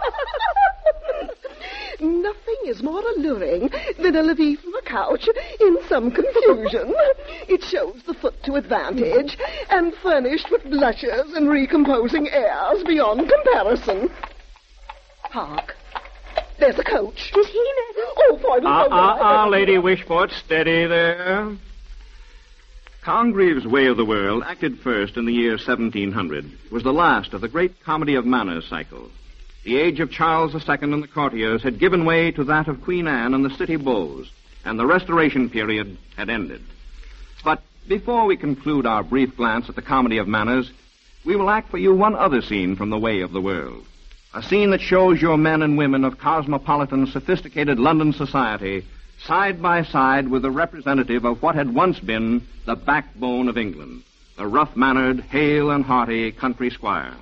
Nothing is more alluring than a levee from a couch in some confusion. It shows the foot to advantage and furnished with blushes and recomposing airs beyond comparison. Hark. There's a coach. Is he there? Oh, for the Lady Wishport, steady there. Congreve's Way of the World, acted first in the year 1700, was the last of the great comedy of manners cycle. The age of Charles II and the courtiers had given way to that of Queen Anne and the city beaux, and the Restoration period had ended. But before we conclude our brief glance at the comedy of manners, we will act for you one other scene from the Way of the World. A scene that shows your men and women of cosmopolitan, sophisticated London society side by side with the representative of what had once been the backbone of England, the rough-mannered, hale and hearty country squire.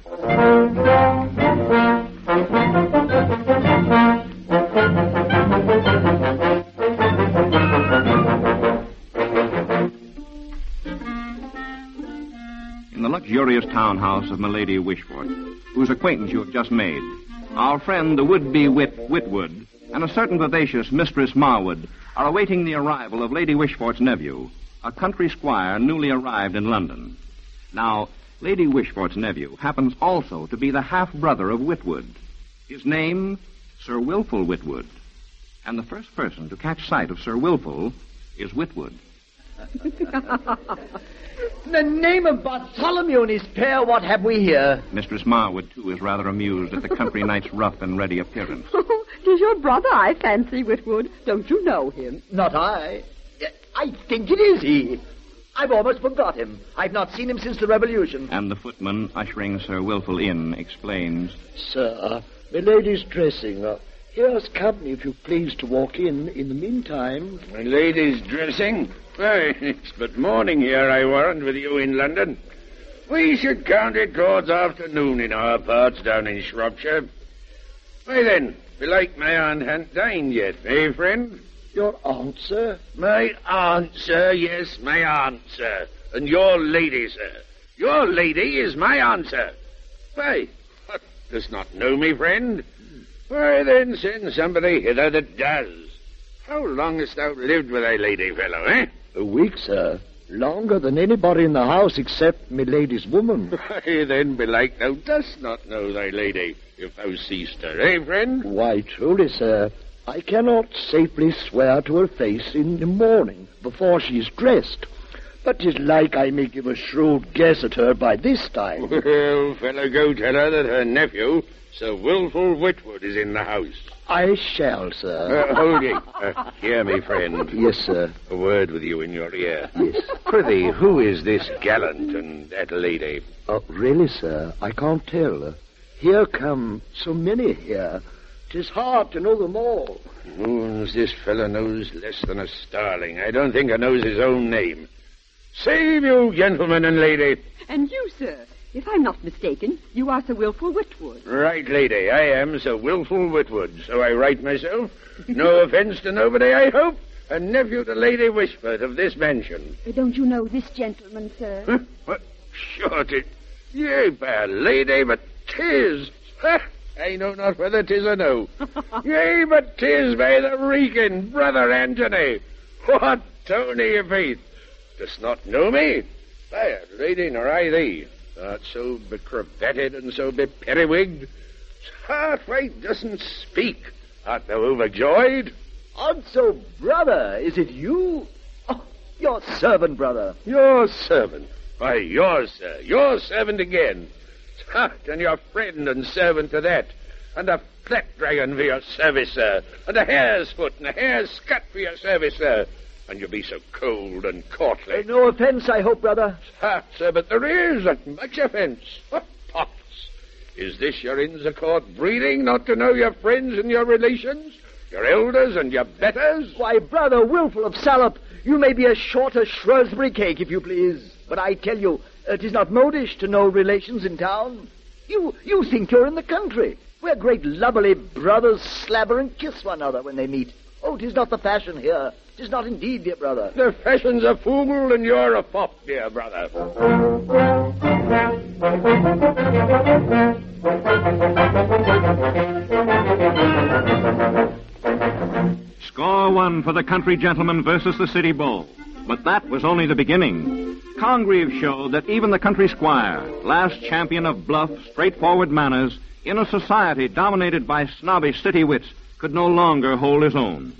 In the luxurious townhouse of Milady Wishport, whose acquaintance you have just made, our friend, the would-be wit Witwoud, and a certain vivacious Mistress Marwood are awaiting the arrival of Lady Wishport's nephew, a country squire newly arrived in London. Now, Lady Wishport's nephew happens also to be the half-brother of Witwoud. His name, Sir Wilful Witwoud. And the first person to catch sight of Sir Wilful is Witwoud. In the name of Bartholomew and his pair, what have we here? Mistress Marwood, too, is rather amused at the country knight's rough and ready appearance. Oh, 'tis your brother, I fancy, Witwoud. Don't you know him? Not I. I think it is he. I've almost forgot him. I've not seen him since the Revolution. And the footman, ushering Sir Wilful in, explains. Sir, my lady's dressing. Here's company, if you please to walk in. In the meantime... My lady's dressing? Why, it's but morning here, I warrant, with you in London. We should count it towards afternoon in our parts down in Shropshire. Why then, belike my aunt han't dined yet, eh, friend? Your aunt, sir? My aunt, sir, yes, my aunt, sir. And your lady, sir. Your lady is my aunt, sir. Why, what, dost not know me, friend? Why, then send somebody hither that does. How long hast thou lived with thy lady, fellow, eh? A week, sir. Longer than anybody in the house except my lady's woman. Why, then, belike thou dost not know thy lady, if thou seest her, eh, friend? Why, truly, sir, I cannot safely swear to her face in the morning, before she's dressed. But 'tis like I may give a shrewd guess at her by this time. Well, fellow, go tell her that her nephew, Sir Wilful Witwoud, is in the house. I shall, sir. Hold ye. Hear me, friend. Yes, sir. A word with you in your ear. Yes. Prithee, who is this gallant and that lady? Really, sir, I can't tell. Here come so many here. 'Tis hard to know them all. This fellow knows less than a starling. I don't think he knows his own name. Save you, gentlemen and lady. And you, sir. If I'm not mistaken, you are Sir Wilful Witwoud. Right, lady. I am Sir Wilful Witwoud, so I write myself. No offense to nobody, I hope. A nephew to Lady Wishport of this mansion. Don't you know this gentleman, sir? Huh? What? Sure, 'tis. Yea, by lady, but 'tis. I know not whether 'tis or no. Yea, but 'tis by the reeking brother Antony. What, Tony, of faith? Dost not know me? Why, lady, nor I thee. Art so becravatted and so beperiwigged? Halfway doesn't speak. Art thou overjoyed? Also, brother, is it you? Oh, your servant, brother. Your servant? Why, yours, sir. Your servant again. And your friend and servant to that. And a flapdragon for your service, sir. And a hare's foot and a hare's scut for your service, sir. And you be so cold and courtly. No offense, I hope, brother. Sir, but there is much offense. What pots? Is this your Inns of Court breeding, not to know your friends and your relations, your elders and your betters? Why, Brother Wilful of Salop, you may be as short as Shrewsbury cake, if you please. But I tell you, it is not modish to know relations in town. You think you're in the country, where great lubberly brothers slabber and kiss one another when they meet. Oh, 'tis not the fashion here. 'Tis not indeed, dear brother. The fashion's a fool, and you're a fop, dear brother. Score one for the country gentleman versus the city bull. But that was only the beginning. Congreve showed that even the country squire, last champion of bluff, straightforward manners, in a society dominated by snobbish city wits, could no longer hold his own.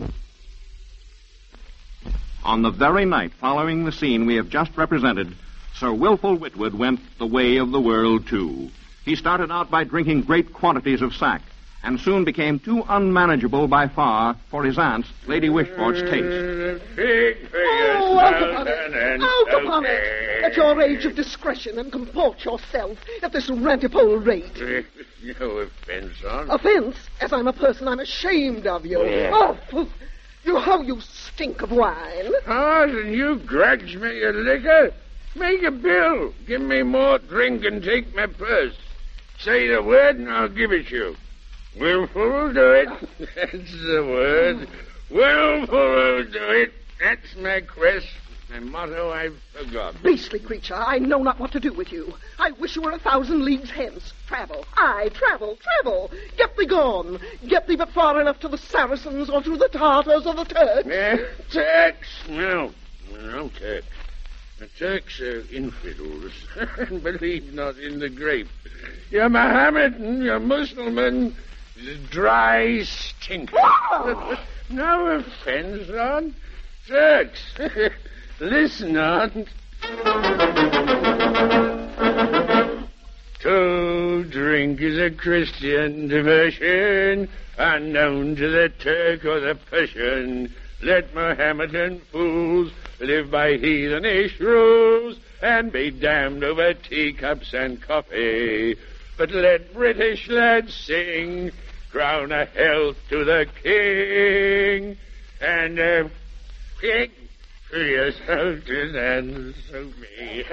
On the very night following the scene we have just represented, Sir Wilful Witwoud went the way of the world, too. He started out by drinking great quantities of sack, and soon became too unmanageable by far for his aunt's, Lady Wishfort's, taste. Oh, out upon it! Out upon it! At your age of discretion, and comport yourself at this rantipole rate. No offense, Aunt. Offense? As I'm a person, I'm ashamed of you. Yeah. Oh, how you stink of wine. And you grudge me your liquor? Make a bill. Give me more drink and take my purse. Say the word and I'll give it you. Wilful will do it. That's the word. Wilful will do it. That's my crest. My motto I've forgotten. Beastly creature, I know not what to do with you. I wish you were 1,000 leagues hence. Travel. Aye, travel. Get thee gone. Get thee but far enough to the Saracens or to the Tartars or the Turks. Turks? No, Turks. The Turks are infidels and believe not in the grape. You're Mohammedan, you're Muslim, dry stinker. No offense, Aunt. Turks. Listen, Aunt. To drink is a Christian diversion, unknown to the Turk or the Persian. Let Mohammedan fools live by heathenish rules and be damned over teacups and coffee. But let British lads sing, crown a health to the king, and a pig for yourself and so me.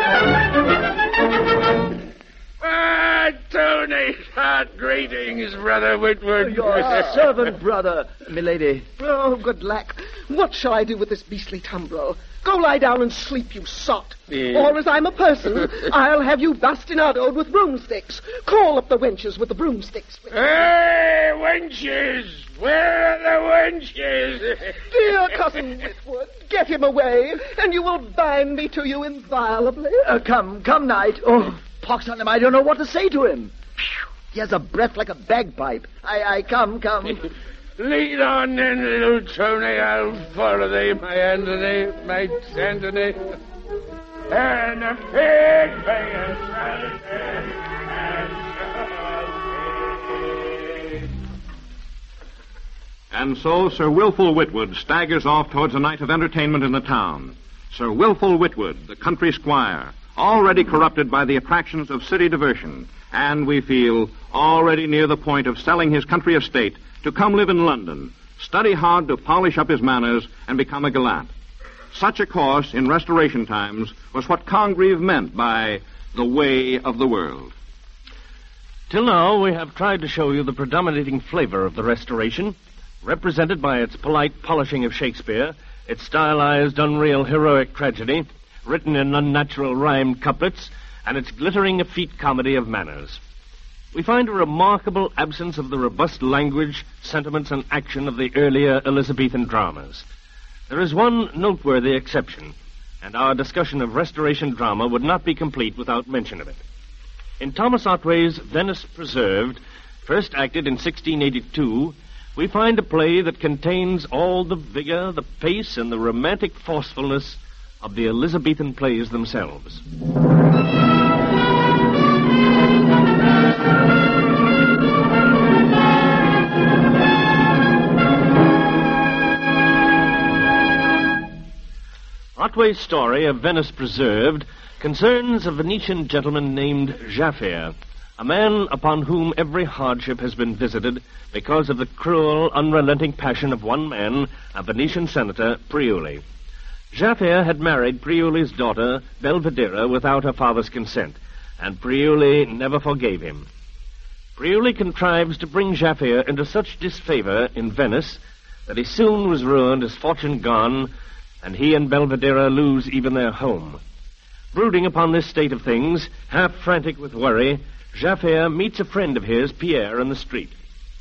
Tony, heart greetings, Brother Witwoud. Your servant, brother, milady. Oh, good lack. What shall I do with this beastly tumbrel? Go lie down and sleep, you sot. Yeah. Or as I'm a person, I'll have you bastinadoed with broomsticks. Call up the wenches with the broomsticks. Hey, wenches! Where are the wenches? Dear Cousin Witwoud, get him away, and you will bind me to you inviolably. Come, knight. Oh, pox on him, I don't know what to say to him. He has a breath like a bagpipe. I come. Lead on then, little Tony. I'll follow thee, my Anthony, my Anthony. And a pig for yourself And so Sir Wilful Witwoud staggers off towards a night of entertainment in the town. Sir Wilful Witwoud, the country squire, already corrupted by the attractions of city diversion, and, we feel, already near the point of selling his country estate to come live in London, study hard to polish up his manners, and become a gallant. Such a course, in Restoration times, was what Congreve meant by the way of the world. Till now, we have tried to show you the predominating flavor of the Restoration, represented by its polite polishing of Shakespeare, its stylized, unreal, heroic tragedy, written in unnatural rhymed couplets, and its glittering effete comedy of manners. We find a remarkable absence of the robust language, sentiments, and action of the earlier Elizabethan dramas. There is one noteworthy exception, and our discussion of Restoration drama would not be complete without mention of it. In Thomas Otway's Venice Preserved, first acted in 1682, we find a play that contains all the vigor, the pace, and the romantic forcefulness of the Elizabethan plays themselves. Otway's story of Venice Preserved concerns a Venetian gentleman named Jaffier, a man upon whom every hardship has been visited because of the cruel, unrelenting passion of one man, a Venetian senator, Priuli. Jaffier had married Priuli's daughter, Belvidera, without her father's consent, and Priuli never forgave him. Priuli contrives to bring Jaffier into such disfavor in Venice that he soon was ruined, his fortune gone, and he and Belvidera lose even their home. Brooding upon this state of things, half frantic with worry, Jaffier meets a friend of his, Pierre, in the street.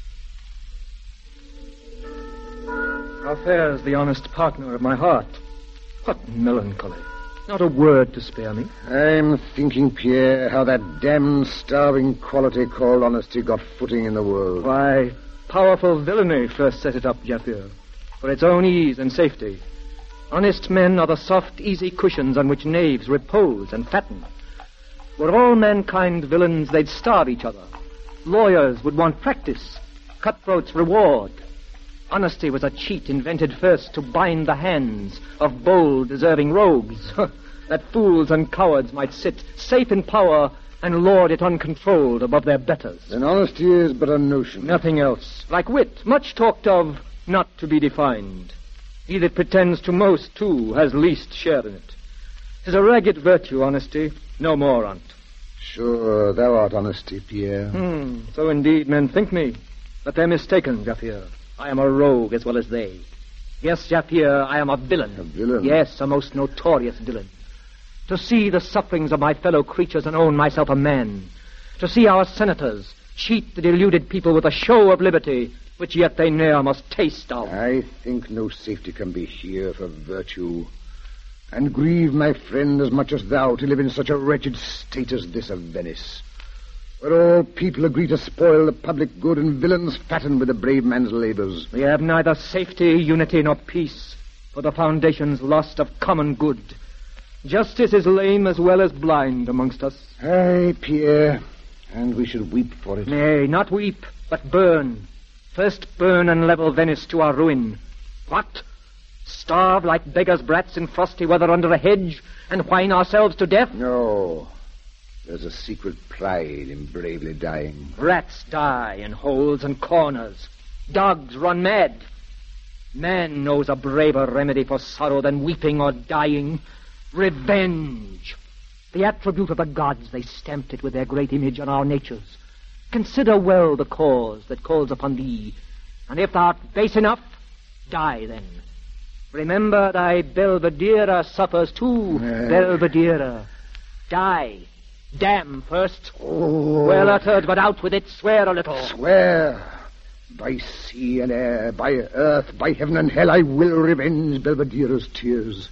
How fares the honest partner of my heart? What melancholy. Not a word to spare me. I'm thinking, Pierre, how that damned starving quality called honesty got footing in the world. Why, powerful villainy first set it up, Jaffier, for its own ease and safety. Honest men are the soft, easy cushions on which knaves repose and fatten. Were all mankind villains, they'd starve each other. Lawyers would want practice, cutthroats reward. Honesty was a cheat invented first to bind the hands of bold, deserving rogues, that fools and cowards might sit safe in power and lord it uncontrolled above their betters. Then honesty is but a notion. Nothing else. Like wit, much talked of, not to be defined. He that pretends to most, too, has least share in it. 'Tis a ragged virtue, honesty, no more on't. Sure, thou art honesty, Pierre. So indeed men think me, but they're mistaken, Jaffier. I am a rogue as well as they. Yes, Jaffier, I am a villain. A villain? Yes, a most notorious villain. To see the sufferings of my fellow creatures and own myself a man. To see our senators cheat the deluded people with a show of liberty, which yet they ne'er must taste of. I think no safety can be here for virtue. And grieve my friend as much as thou to live in such a wretched state as this of Venice, where all people agree to spoil the public good and villains fatten with the brave man's labors. We have neither safety, unity, nor peace, for the foundation's lost of common good. Justice is lame as well as blind amongst us. Aye, Pierre, and we should weep for it. Nay, not weep, but burn. First burn and level Venice to our ruin. What? Starve like beggars' brats in frosty weather under a hedge and whine ourselves to death? No. There's a secret pride in bravely dying. Rats die in holes and corners. Dogs run mad. Man knows a braver remedy for sorrow than weeping or dying. Revenge. The attribute of the gods, they stamped it with their great image on our natures. Consider well the cause that calls upon thee, and if thou art base enough, die then. Remember thy Belvidera suffers too. Belvidera. Die. Damn first. Oh. Well uttered, but out with it. Swear a little. Swear. By sea and air, by earth, by heaven and hell, I will revenge Belvidera's tears.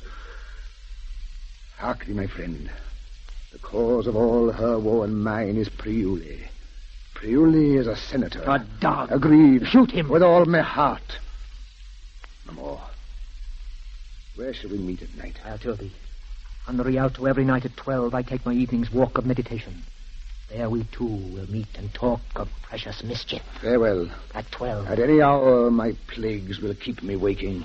Hark thee, my friend. The cause of all her woe and mine is Priuli. Priuli is a senator. A dog. Agreed. Shoot him. With all my heart. No more. Where shall we meet at night? I'll tell thee. On the Rialto every night at 12, I take my evening's walk of meditation. There we two will meet and talk of precious mischief. Farewell. At 12. At any hour, my plagues will keep me waking.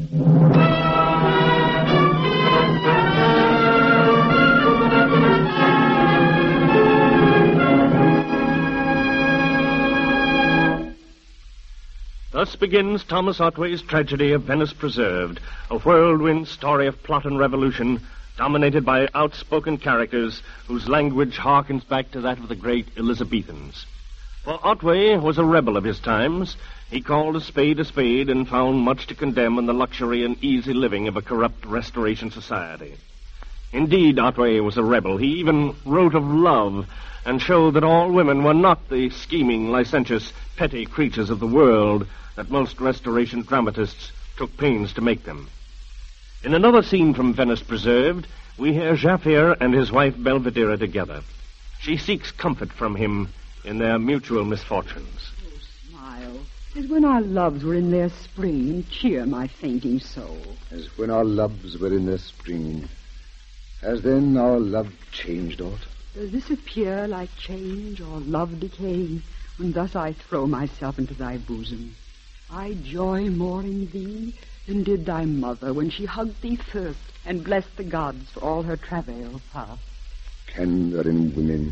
Thus begins Thomas Otway's tragedy of Venice Preserved, a whirlwind story of plot and revolution, dominated by outspoken characters whose language harkens back to that of the great Elizabethans. For Otway was a rebel of his times. He called a spade and found much to condemn in the luxury and easy living of a corrupt Restoration society. Indeed, Otway was a rebel. He even wrote of love and showed that all women were not the scheming, licentious, petty creatures of the world that most Restoration dramatists took pains to make them. In another scene from Venice Preserved, we hear Jaffier and his wife Belvidera together. She seeks comfort from him in their mutual misfortunes. Oh, smile, as when our loves were in their spring, and cheer my fainting soul. As when our loves were in their spring. Has then our love changed aught? Does this appear like change or love decaying, when thus I throw myself into thy bosom? I joy more in thee than did thy mother when she hugged thee first and blessed the gods for all her travail past. Candor in women,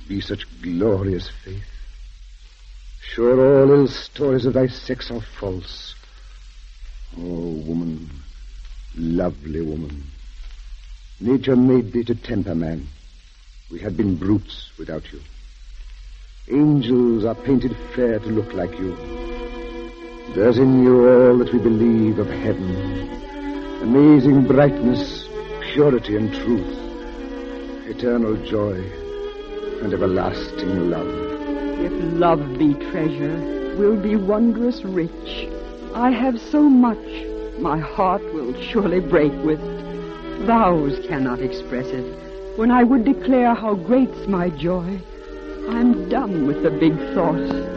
be such glorious faith? Sure all ill stories of thy sex are false. Oh, woman, lovely woman, nature made thee to temper man. We had been brutes without you. Angels are painted fair to look like you. There's in you all that we believe of heaven. Amazing brightness, purity and truth, eternal joy and everlasting love. If love be treasure, we'll be wondrous rich. I have so much, my heart will surely break with. Vows cannot express it. When I would declare how great's my joy, I'm dumb with the big thought.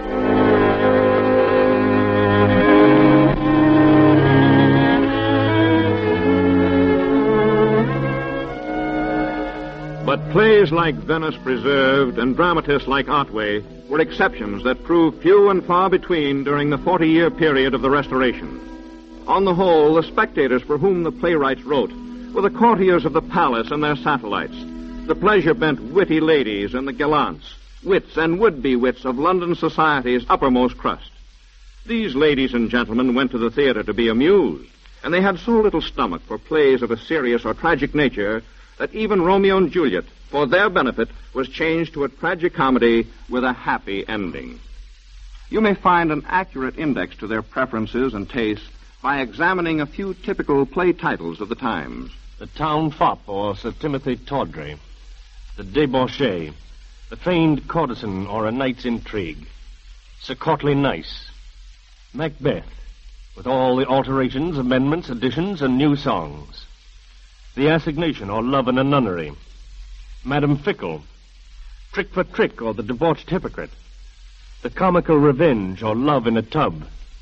But plays like Venice Preserved and dramatists like Otway were exceptions that proved few and far between during the 40-year period of the Restoration. On the whole, the spectators for whom the playwrights wrote were the courtiers of the palace and their satellites, the pleasure-bent witty ladies and the gallants, wits and would-be wits of London society's uppermost crust. These ladies and gentlemen went to the theater to be amused, and they had so little stomach for plays of a serious or tragic nature that even Romeo and Juliet, for their benefit, was changed to a tragicomedy with a happy ending. You may find an accurate index to their preferences and tastes by examining a few typical play titles of the times. The Town Fop, or Sir Timothy Tawdry. The Debauchee. The Feigned Courtesan, or A Knight's Intrigue. Sir Courtly Nice. Macbeth, with all the alterations, amendments, additions, and new songs. The Assignation, or Love in a Nunnery. Madame Fickle. Trick for Trick, or The Debauched Hypocrite. The Comical Revenge, or Love in a Tub.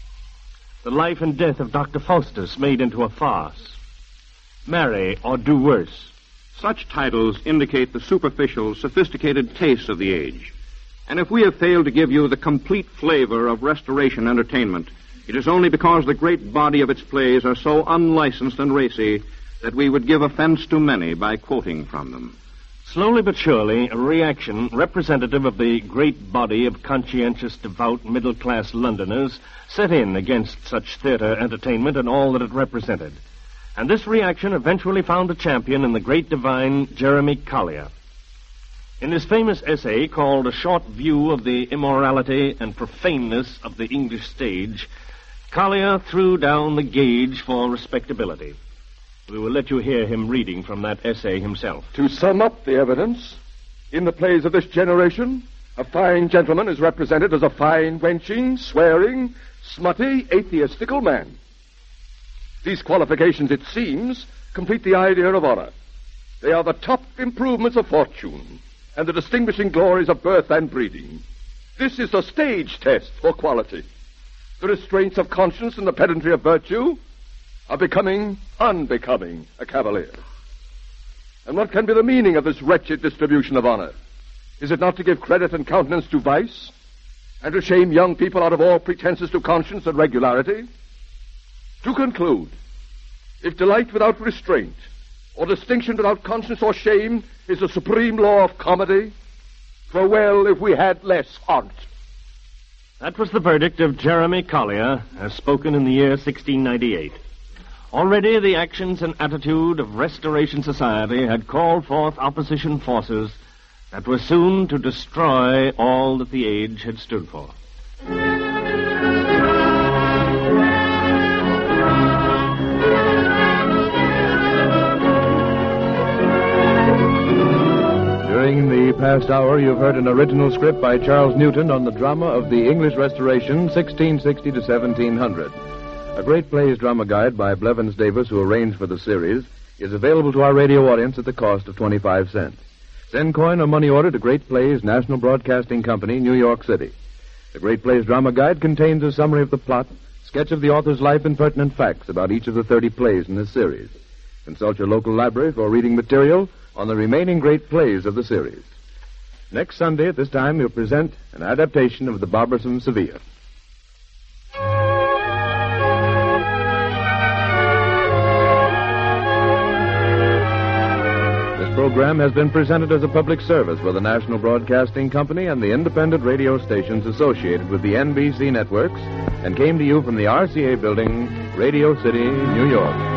The Life and Death of Dr. Faustus, made into a farce. Marry, or Do Worse. Such titles indicate the superficial, sophisticated tastes of the age. And if we have failed to give you the complete flavor of Restoration entertainment, it is only because the great body of its plays are so unlicensed and racy that we would give offense to many by quoting from them. Slowly but surely, a reaction representative of the great body of conscientious, devout, middle-class Londoners set in against such theater entertainment and all that it represented. And this reaction eventually found a champion in the great divine Jeremy Collier. In his famous essay called A Short View of the Immorality and Profaneness of the English Stage, Collier threw down the gauge for respectability. We will let you hear him reading from that essay himself. To sum up the evidence, in the plays of this generation, a fine gentleman is represented as a fine, wenching, swearing, smutty, atheistical man. These qualifications, it seems, complete the idea of honor. They are the top improvements of fortune and the distinguishing glories of birth and breeding. This is the stage test for quality. The restraints of conscience and the pedantry of virtue are becoming unbecoming a cavalier. And what can be the meaning of this wretched distribution of honor? Is it not to give credit and countenance to vice, and to shame young people out of all pretenses to conscience and regularity? To conclude, if delight without restraint, or distinction without conscience or shame, is the supreme law of comedy, 'twere well if we had less on't. That was the verdict of Jeremy Collier, as spoken in the year 1698. Already the actions and attitude of Restoration Society had called forth opposition forces that were soon to destroy all that the age had stood for. During the past hour, you've heard an original script by Charles Newton on the drama of the English Restoration, 1660 to 1700. A Great Plays drama guide by Blevins Davis, who arranged for the series, is available to our radio audience at the cost of 25 cents. Send coin or money order to Great Plays, National Broadcasting Company, New York City. The Great Plays drama guide contains a summary of the plot, sketch of the author's life, and pertinent facts about each of the 30 plays in this series. Consult your local library for reading material on the remaining great plays of the series. Next Sunday at this time, we'll present an adaptation of the Barbarossa Sevilla. This program has been presented as a public service for the National Broadcasting Company and the independent radio stations associated with the NBC networks, and came to you from the RCA Building, Radio City, New York.